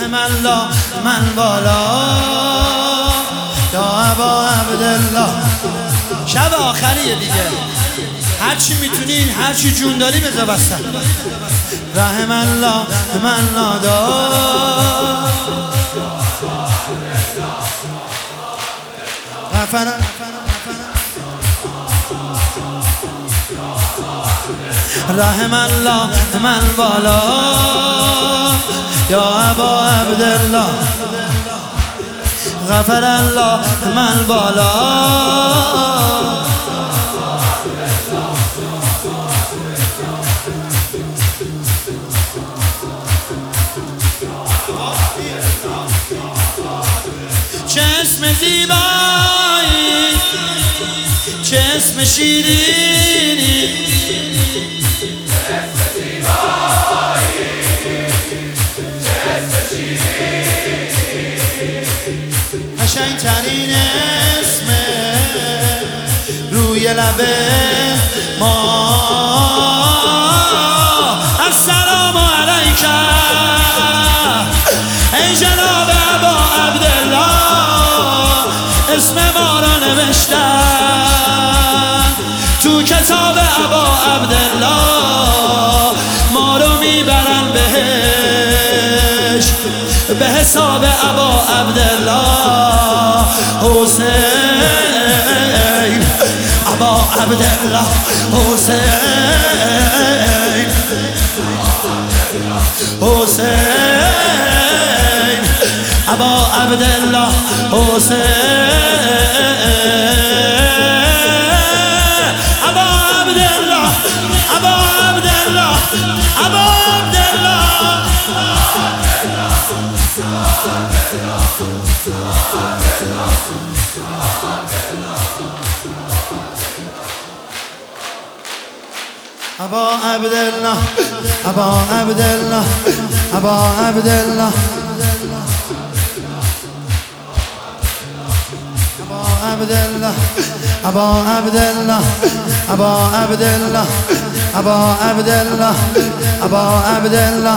رحم الله من بالا یا ابا عبدالله. شب آخریه دیگه، هرچی میتونین هرچی جون داری بذار وسط. رحم الله من نادار رحم الله من بالا یا ابا عبدالله. غفر الله من بالا چه اسم زیبایی، چه اسم شیرینی، چه اسم زیبایی، چه اسم شیرینی، قشنگترین اسم روی لب ما. السلام علیک ای جناب ابا عبدالله، اسم ما را نوشتن تو کتاب ابا عبدالله، ما رو میبرن بهش به حساب ابا عبدالله. حسین ابا عبدالله، حسین حسین ابا عبدالله، حسین ابا عبدالله، ابا عبدالله، ابا عبدالله. ابا عبدالله، ابا عبدالله، ابا عبدالله، ابا عبدالله، ابا عبدالله، ابا عبدالله، ابا عبدالله، ابا عبدالله.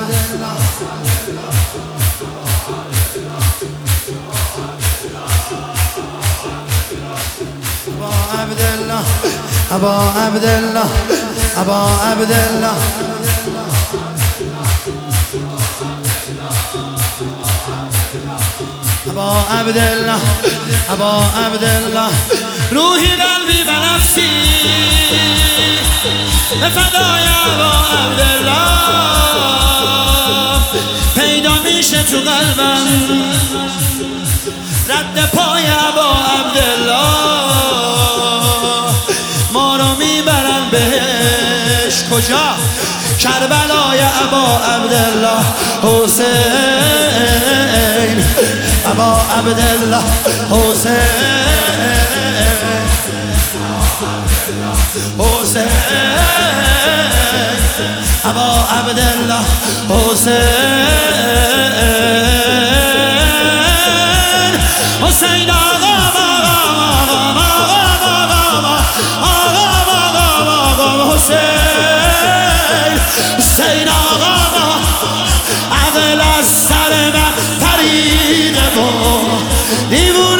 ابا عبدالله، ابا عبدالله، ابا عبدالله، ابا عبدالله. روحی قلبی و نفسی به فدای ابا عبدالله، پیدا میشه تو قلبم رد پای ابا عبدالله. ما رو میبرن بهش کجا؟ کربلای ابا عبدالله. حسین ابا عبدالله، حسین حسین ابا عبدالله، حسین حسین آقا حسین حسین آقا عقل از سر من پریده و دیوونه